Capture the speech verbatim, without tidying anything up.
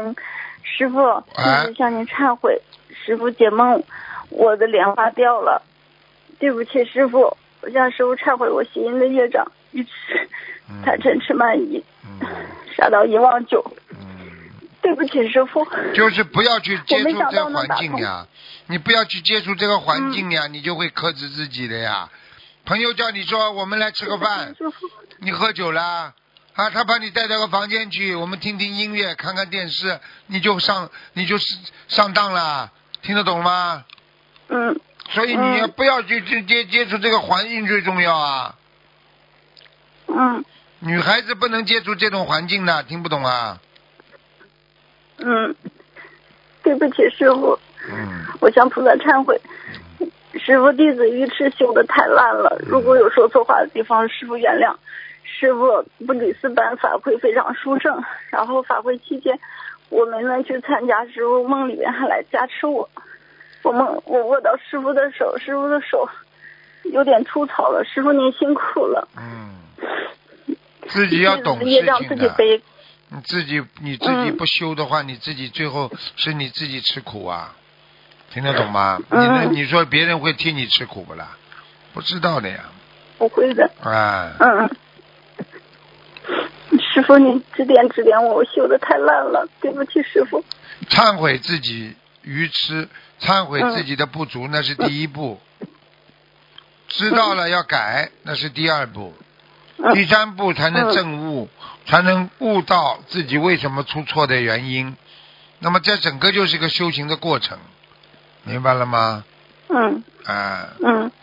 通。师傅，弟子向您忏悔，师傅解梦，我的莲花掉了，对不起师傅，我向师傅忏悔我邪淫的业障，愚痴、贪嗔痴慢疑，杀到一忘九。对不起师傅， 就是不要去接触这个环境呀，你不要去接触这个环境呀，嗯、你就会克制自己的呀。朋友叫你说我们来吃个饭，你喝酒了啊，他把你带到个房间去，我们听听音乐，看看电视，你就上你就上当了，听得懂吗？ 嗯。 所以你不要去直接接触这个环境最重要啊。 嗯。 女孩子不能接触这种环境的，听不懂啊？ 嗯，对不起师傅， 嗯， 我向菩萨忏悔，师傅弟子愚痴修的太烂了，如果有说错话的地方，师傅原谅。师傅不给四班法会非常殊胜，然后法会期间我没能去参加，师傅梦里面还来加持我，我梦我握到师傅的手，师傅的手有点粗糙了，师傅您辛苦了。 嗯，自己要懂事情的。 自己背。 你自己你自己不修的话、嗯、你自己最后是你自己吃苦啊，听得懂吗？ 嗯、 你你说别人会替你吃苦不啦？不知道的呀。 不会的。 啊。 嗯。师傅，你指点指点我，我修的太烂了，对不起师傅。 忏悔自己愚痴，忏悔自己的不足，嗯、那是第一步。嗯、知道了要改，那是第二步。嗯、第三步才能证悟。嗯才能悟到自己为什么出错的原因，那么这整个就是一个修行的过程，明白了吗？ 嗯。 啊。 嗯。